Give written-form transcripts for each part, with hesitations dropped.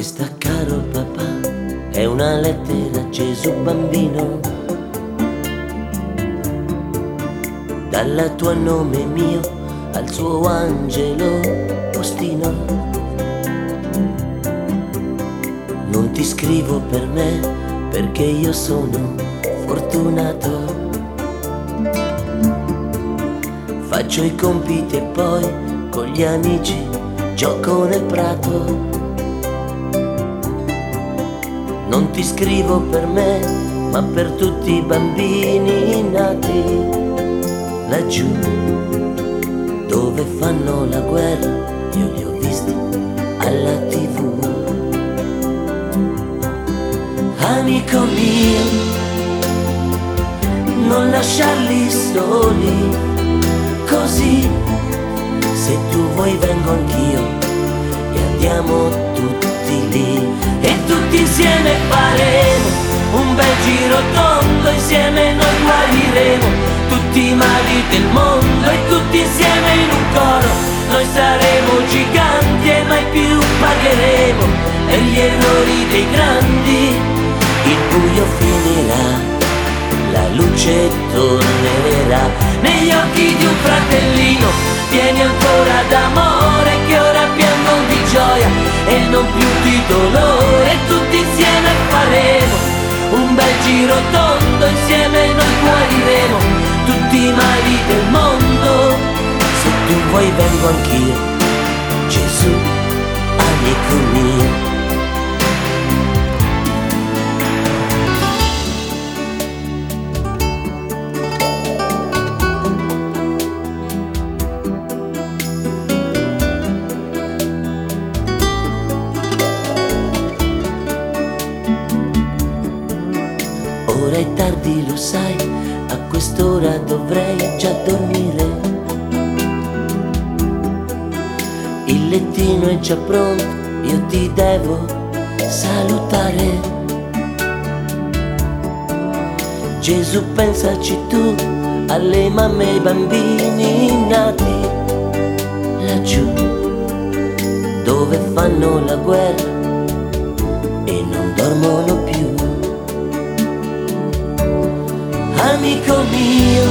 Questa, caro papà, è una lettera a Gesù bambino, dalla tua nome mio al suo angelo postino. Non ti scrivo per me perché io sono fortunato, faccio i compiti e poi con gli amici gioco nel prato. Non ti scrivo per me, ma per tutti i bambini nati laggiù, dove fanno la guerra, io li ho visti alla TV. Amico mio, non lasciarli soli così, se tu vuoi vengo anch'io e andiamo tutti lì. E tutti insieme faremo un bel giro tondo, insieme noi guariremo tutti i mali del mondo. E tutti insieme in un coro noi saremo giganti e mai più pagheremo per gli errori dei grandi. Il buio finirà, la luce tornerà negli occhi di un fratellino pieni ancora d'amore, che ora piangono di gioia e non più di dolore. Tutti insieme faremo un bel giro tondo, insieme noi guariremo tutti i mali del mondo. Se tu vuoi vengo anch'io, Gesù, amico mio. Ora è tardi, lo sai, a quest'ora dovrei già dormire. Il lettino è già pronto, io ti devo salutare. Gesù, pensaci tu alle mamme e ai bambini nati laggiù, dove fanno la guerra e non dormono più. Amico mio,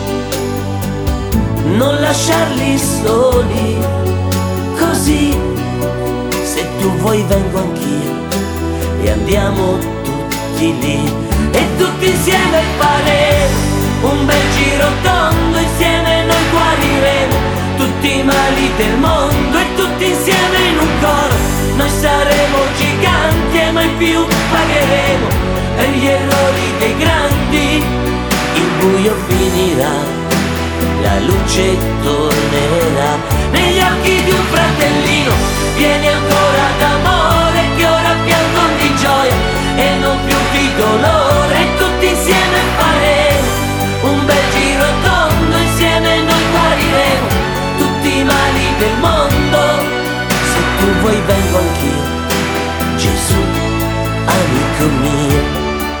non lasciarli soli così, se tu vuoi vengo anch'io e andiamo tutti lì. E tutti insieme faremo un bel giro tondo, insieme noi guariremo tutti i mali del mondo. E tutti insieme in un coro noi saremo giganti e mai più pagheremo per gli errori dei grandi. Il buio finirà, la luce tornerà negli occhi di un fratellino pieni ancora d'amore, che ora piangono di gioia e non più di dolore. E tutti insieme faremo un bel giro tondo, insieme noi guariremo tutti i mali del mondo. Se tu vuoi vengo anch'io, Gesù, amico mio.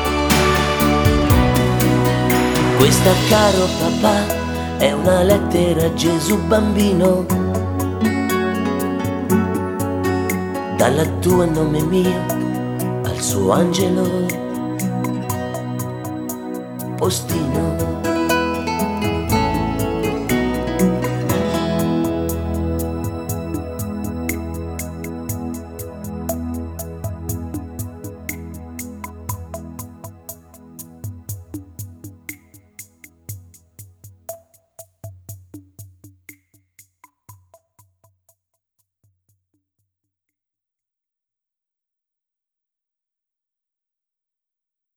Questa, caro papà, è una lettera a Gesù bambino, dalla tua nome mio al suo angelo postino.